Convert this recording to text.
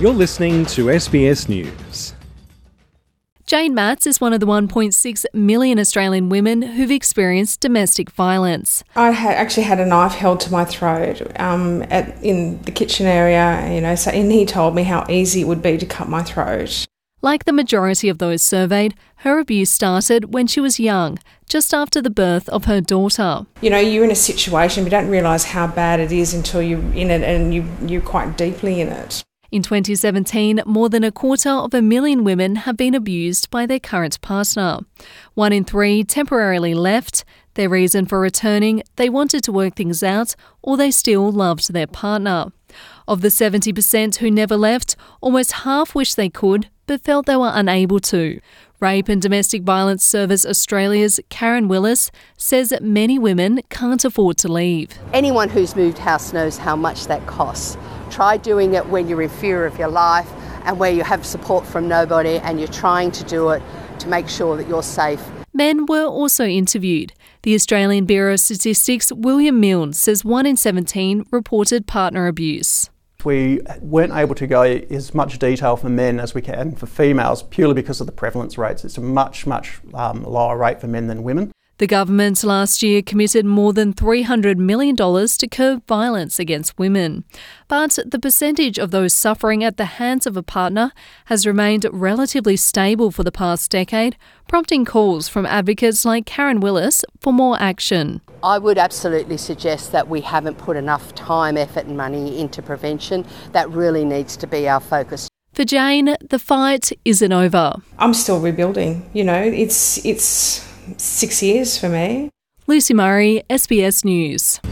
You're listening to SBS News. Jane Matz is one of the 1.6 million Australian women who've experienced domestic violence. I actually had a knife held to my throat in the kitchen area, and he told me how easy it would be to cut my throat. Like the majority of those surveyed, her abuse started when she was young, just after the birth of her daughter. You're in a situation, but you don't realise how bad it is until you're in it and you're quite deeply in it. In 2017, more than 250,000 women have been abused by their current partner. 1 in 3 temporarily left. Their reason for returning, they wanted to work things out or they still loved their partner. Of the 70% who never left, almost half wished they could but felt they were unable to. Rape and Domestic Violence Service Australia's Karen Willis says that many women can't afford to leave. Anyone who's moved house knows how much that costs. Try doing it when you're in fear of your life and where you have support from nobody and you're trying to do it to make sure that you're safe. Men were also interviewed. The Australian Bureau of Statistics' William Milne says 1 in 17 reported partner abuse. We weren't able to go as much detail for men as we can for females purely because of the prevalence rates. It's a much lower rate for men than women. The government last year committed more than $300 million to curb violence against women. But the percentage of those suffering at the hands of a partner has remained relatively stable for the past decade, prompting calls from advocates like Karen Willis for more action. I would absolutely suggest that we haven't put enough time, effort and money into prevention. That really needs to be our focus. For Jane, the fight isn't over. I'm still rebuilding. It's 6 years for me. Lucy Murray, SBS News.